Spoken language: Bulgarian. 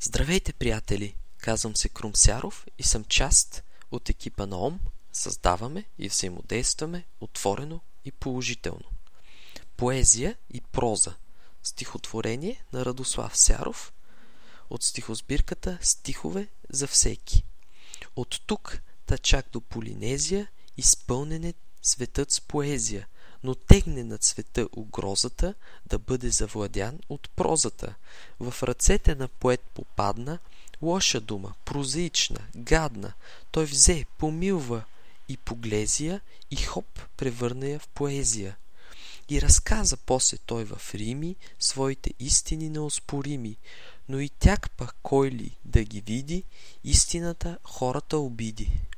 Здравейте, приятели! Казвам се Крум Сяров и съм част от екипа на ОМ. Създаваме и взаимодействаме отворено и положително. Поезия и проза. Стихотворение на Радослав Сяров от стихосбирката Стихове за всеки. От тук та чак до Полинезия изпълнен е светът с поезия, но тегне над света угрозата да бъде завладян от прозата. В ръцете на поет попадна лоша дума, прозаична, гадна. Той взе, помилва и поглезия и хоп, превърна я в поезия. И разказа после той в рими своите истини неоспорими, но и тяк пък кой ли да ги види, истината хората обиди.